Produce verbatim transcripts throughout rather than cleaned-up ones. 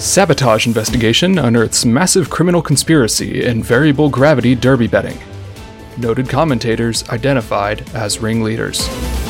Sabotage investigation unearths massive criminal conspiracy in variable gravity derby betting. Noted commentators identified as ringleaders.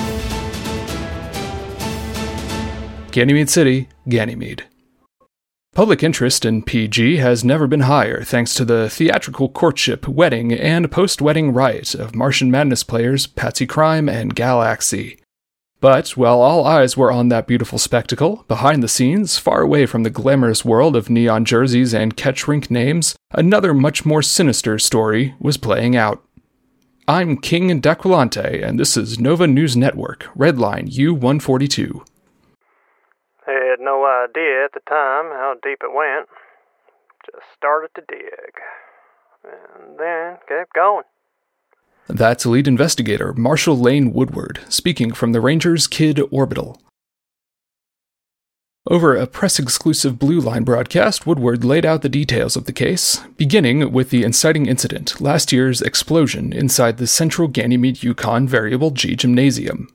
Ganymede City, Ganymede. Public interest in P G has never been higher thanks to the theatrical courtship, wedding, and post-wedding riot of Martian Madness players Patsy Crime and Galaxy. But while all eyes were on that beautiful spectacle, behind the scenes, far away from the glamorous world of neon jerseys and catch-rink names, another much more sinister story was playing out. I'm King Daquilante, and this is Nova News Network, Redline U one forty-two. I had no idea at the time how deep it went. Just started to dig. And then kept going. That's lead investigator Marshall Lane Woodward, speaking from the Rangers' Kid Orbital. Over a press-exclusive Blue Line broadcast, Woodward laid out the details of the case, beginning with the inciting incident, last year's explosion inside the Central Ganymede Yukon Variable G Gymnasium.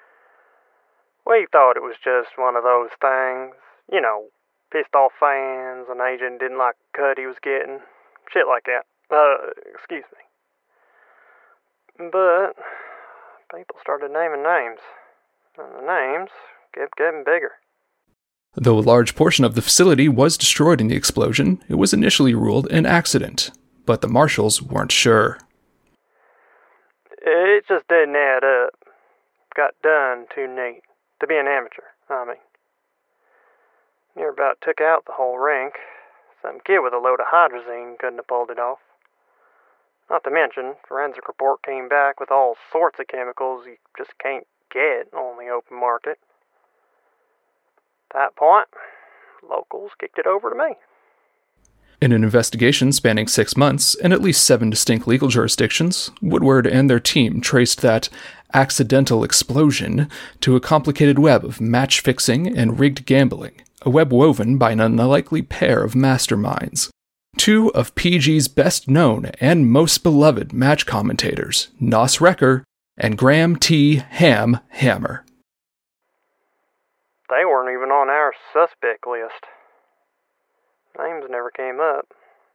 We thought it was just one of those things, you know, pissed off fans, an agent didn't like the cut he was getting, shit like that. Uh, excuse me. But people started naming names, and the names kept getting bigger. Though a large portion of the facility was destroyed in the explosion, it was initially ruled an accident, but the marshals weren't sure. It just didn't add up. Got done too neat. To be an amateur, I mean. Near about took out the whole rink. Some kid with a load of hydrazine couldn't have pulled it off. Not to mention, forensic report came back with all sorts of chemicals you just can't get on the open market. At that point, locals kicked it over to me. In an investigation spanning six months and at least seven distinct legal jurisdictions, Woodward and their team traced that accidental explosion to a complicated web of match-fixing and rigged gambling, a web woven by an unlikely pair of masterminds. Two of P G's best-known and most beloved match commentators, Nos Recker and Graham T. Ham Hammer. They weren't even on our suspect list. Names never came up.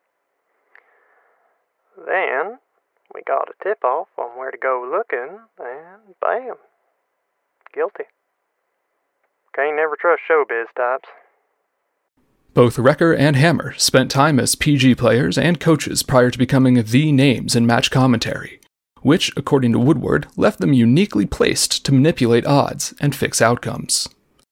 Then, we got a tip-off on where to go looking, and bam, guilty. Can't never trust showbiz types. Both Recker and Hammer spent time as P G players and coaches prior to becoming the names in match commentary, which, according to Woodward, left them uniquely placed to manipulate odds and fix outcomes.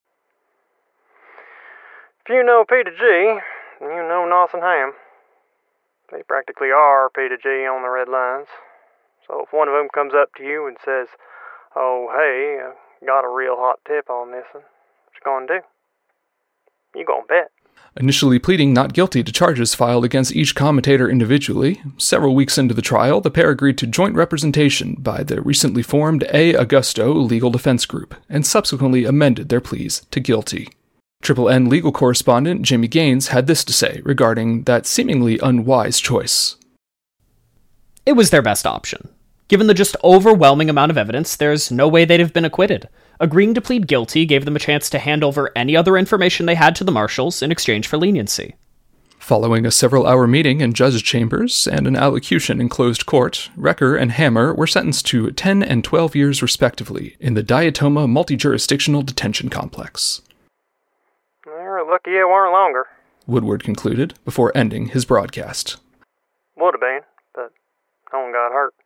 If you know P to G, you know Nos and Ham. They practically are P to G on the red lines. So if one of them comes up to you and says, "Oh, hey, I got a real hot tip on this one," what you gonna do? You gonna bet. Initially pleading not guilty to charges filed against each commentator individually, several weeks into the trial, the pair agreed to joint representation by the recently formed A. Augusto Legal Defense Group, and subsequently amended their pleas to guilty. Triple N legal correspondent Jimmy Gaines had this to say regarding that seemingly unwise choice. It was their best option. Given the just overwhelming amount of evidence, there's no way they'd have been acquitted. Agreeing to plead guilty gave them a chance to hand over any other information they had to the marshals in exchange for leniency. Following a several-hour meeting in judge's chambers and an allocution in closed court, Recker and Hammer were sentenced to ten and twelve years respectively in the Diatoma Multi-Jurisdictional Detention Complex. They're lucky it weren't longer, Woodward concluded before ending his broadcast. Would have been, but no one got hurt.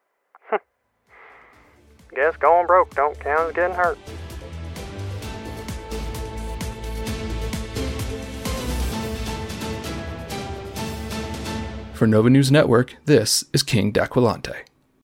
Guess going broke don't count as getting hurt. For Nova News Network, this is King Daquilante.